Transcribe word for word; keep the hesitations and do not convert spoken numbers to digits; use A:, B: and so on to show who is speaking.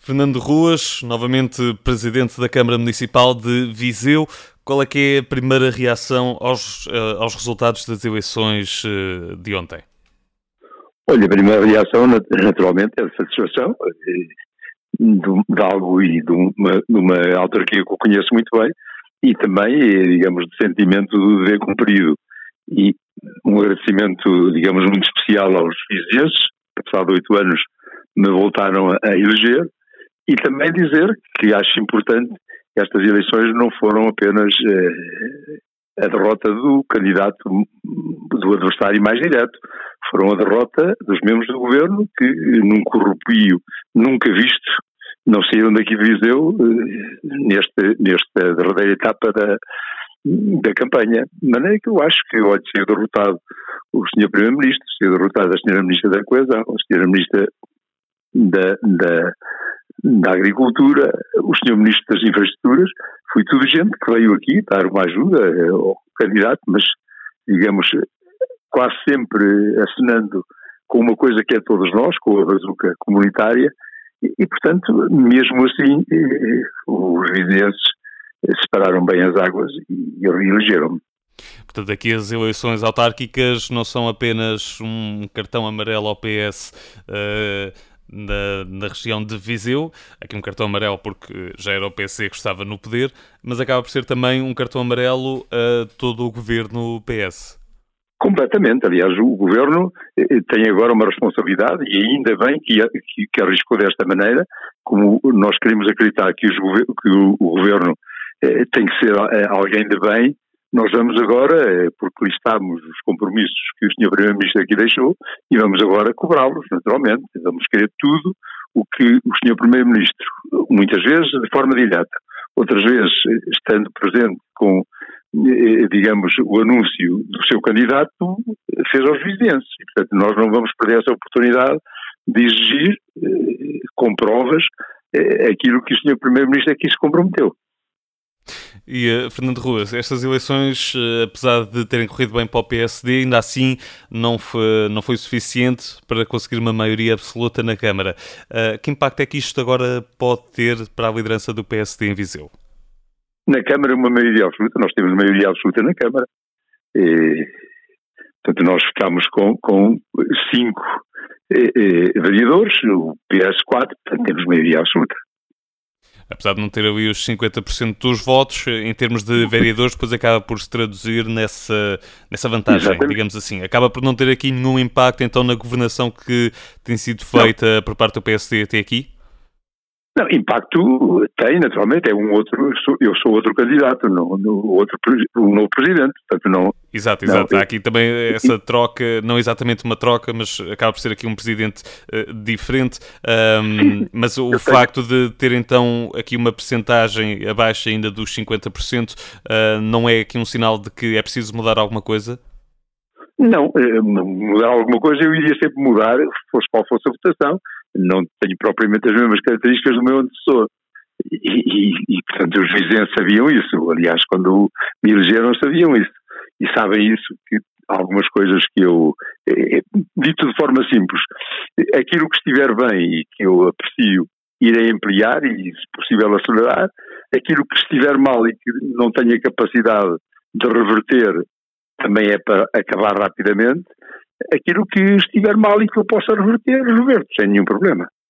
A: Fernando Ruas, novamente Presidente da Câmara Municipal de Viseu. Qual é que é a primeira reação aos, uh, aos resultados das eleições uh, de ontem?
B: Olha, a primeira reação, naturalmente, é de satisfação de, de algo e de uma, de uma autarquia que eu conheço muito bem, e também, digamos, de sentimento de dever cumprido. E um agradecimento, digamos, muito especial aos vizienses, que, passados oito anos, me voltaram a eleger, e também dizer que acho importante que estas eleições não foram apenas eh, a derrota do candidato, do adversário mais direto, foram a derrota dos membros do governo que, num corrupio nunca visto, não saíram daqui de Viseu eh, neste, nesta derradeira etapa da, da campanha. De maneira que eu acho que, olha, ser derrotado o senhor Primeiro-Ministro, ser derrotado a senhora Ministra da Coesão, a senhora Ministra da, da, da Agricultura, o senhor Ministro das Infraestruturas, foi tudo gente que veio aqui dar uma ajuda ao candidato, mas, digamos, quase sempre assinando com uma coisa que é todos nós, com a bazuca comunitária, e, e portanto, mesmo assim, os vizinhenses separaram bem as águas e, e reelegeram-me.
A: Portanto, aqui as eleições autárquicas não são apenas um cartão amarelo ao P S uh, na, na região de Viseu, aqui um cartão amarelo porque já era o P C que estava no poder, mas acaba por ser também um cartão amarelo a todo o governo P S.
B: Completamente. Aliás, o Governo tem agora uma responsabilidade, e ainda bem que, que, que arriscou desta maneira, como nós queremos acreditar que, os, que o, o Governo eh, tem que ser alguém de bem. Nós vamos agora, porque listamos os compromissos que o senhor Primeiro-Ministro aqui deixou, e vamos agora cobrá-los, naturalmente. Vamos querer tudo o que o senhor Primeiro-Ministro, muitas vezes de forma direta, outras vezes estando presente com, digamos, o anúncio do seu candidato, fez aos vizinhenses. E, portanto, nós não vamos perder essa oportunidade de exigir, com provas, aquilo que o senhor Primeiro-Ministro aqui se comprometeu.
A: E, uh, Fernando Ruas, estas eleições, uh, apesar de terem corrido bem para o P S D, ainda assim não foi, não foi suficiente para conseguir uma maioria absoluta na Câmara. Uh, que impacto é que isto agora pode ter para a liderança do P S D em Viseu?
B: Na Câmara, uma maioria absoluta. Nós temos maioria absoluta na Câmara. E, portanto, nós ficamos com, com cinco eh, eh, vereadores, o P S quatro, portanto, temos maioria absoluta.
A: Apesar de não ter ali os cinquenta por cento dos votos, em termos de vereadores, depois acaba por se traduzir nessa, nessa vantagem, Exatamente. digamos assim. Acaba por não ter aqui nenhum impacto, então, na governação que tem sido feita não. por parte do P S D até aqui?
B: Não, impacto tem, naturalmente, é um outro, eu sou, eu sou outro candidato, no, no outro, um novo presidente, portanto não...
A: Exato, exato, não, há aqui também essa troca, não exatamente uma troca, mas acaba por ser aqui um presidente uh, diferente, um, mas o facto de ter então aqui uma percentagem abaixo ainda dos cinquenta por cento, uh, não é aqui um sinal de que é preciso mudar alguma coisa?
B: Não, mudar alguma coisa eu iria sempre mudar, fosse qual fosse a votação. Não tenho propriamente as mesmas características do meu antecessor. E, e, e, portanto, os vizinhos sabiam isso. Aliás, quando me elegeram, sabiam isso. E sabem isso, que algumas coisas que eu... É, dito de forma simples, aquilo que estiver bem e que eu aprecio, irei ampliar e, se possível, acelerar. Aquilo que estiver mal e que não tenha capacidade de reverter, também é para acabar rapidamente. Aquilo que estiver mal e que eu possa reverter, reverto, sem nenhum problema.